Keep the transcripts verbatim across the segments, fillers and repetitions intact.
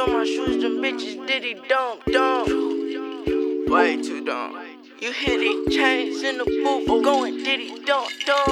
on my shoes, them bitches diddy dump, dump. Way too dumb. You hear these chains in the booth, going diddy dump, dump.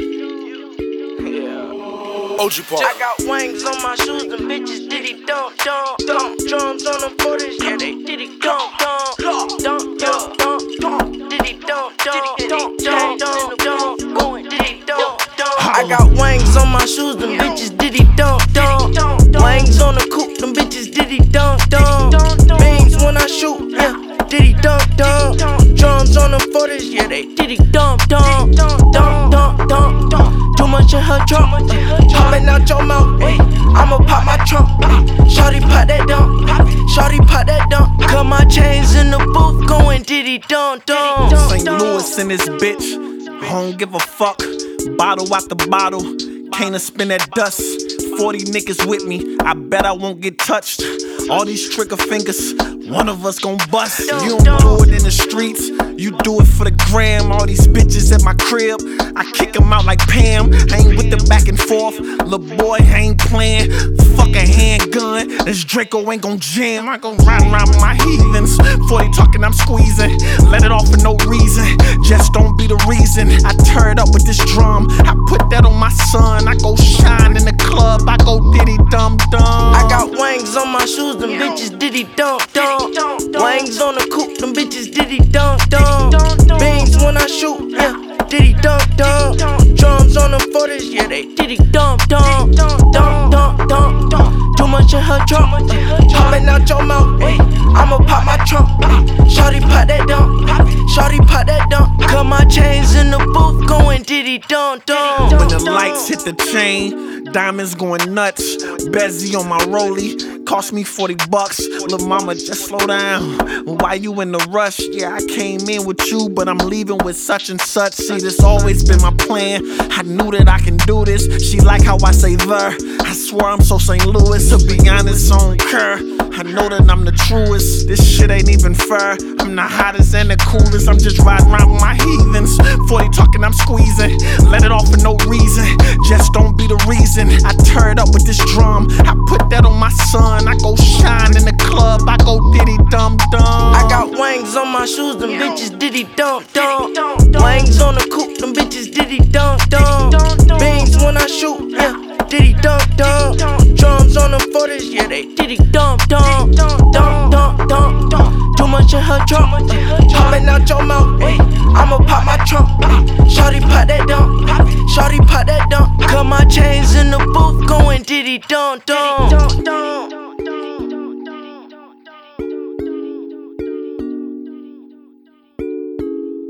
Yeah. O G Parker. I got wings on my shoes, them bitches diddy dump, dump, dump. Drums on them forties, yeah, they diddy dump, dump, dump, dump, dump, dump, diddy dump, dump, dump, dump, dump, dump, going diddy dump, dump. I got wings on my shoes, them bitches diddy dump, dump. Wings on the coupe, them bitches diddy dump, dump. Beams when I shoot, yeah, diddy dump, dump. Drums on them forties, yeah, they diddy dump, dump, dump, dump, dump, dump. Too much in her trunk, popping out your mouth. I'ma pop my trunk. Shawty pop that dump, shawty pop that dump. Cut my chains in the booth, going diddy dump, dump. Saint Louis in this bitch, I don't give a fuck. Bottle out the bottle, can't spin that dust. Forty niggas with me, I bet I won't get touched. All these trigger fingers, one of us gon' bust. You don't do it in the streets, you do it for the gram. All these bitches at my crib, I kick them out like Pam. I ain't with the back and forth, lil' boy ain't playing. Fuck a handgun, this Draco ain't gon' jam. I gon' ride around with my heathens. Forty talking, I'm squeezing. Let it off for no reason, just don't be the reason. I turn up with this drum, I put that on my son. I go shine in the club, I go diddy dum dum. I got wings on my shoes, them bitches diddy dump, dump. Wings on the coupe, them bitches diddy dump, dump. Beams when I shoot, yeah, diddy dump, dump. Drums on them forties, yeah, they diddy dump, dump, dump, dump, dump, dump. Too much in her trunk, popping out your mouth. I'ma pop my trunk. Shawty pop that dump, shawty pop that dump. Cut my chains in the booth, going diddy dump, dump. When the lights hit the chain, diamonds going nuts. Bezzy on my rollie, cost me forty bucks. Lil' mama, just slow down. Why you in the rush? Yeah, I came in with you, but I'm leaving with such and such. See, this always been my plan. I knew that I can do this. She like how I say the. I swear I'm so Saint Louis. To be honest, I don't care. I know that I'm the truest. This shit ain't even fair. I'm the hottest and the coolest. I'm just riding around with my heathens. Forty talking, I'm squeezing. Let it off for no reason, just don't be the reason. I turn up with this drum, I put that on my son. I go shine in the club, I go diddy dum dum. I got wings on my shoes, them bitches diddy dump, dump. Wings on the coupe, them bitches diddy dump, dump. Beams when I shoot, yeah, diddy dump, dump. Drums on them forties, yeah, they diddy dump, dump, dump, dump, dump, dump. Too much in her trunk, popping out your mouth. I'ma pop my trunk. Shawty pop that dump, shawty pop that dump. Cut my chains in the booth, going diddy dump, dump.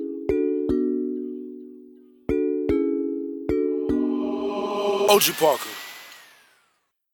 O G Parker.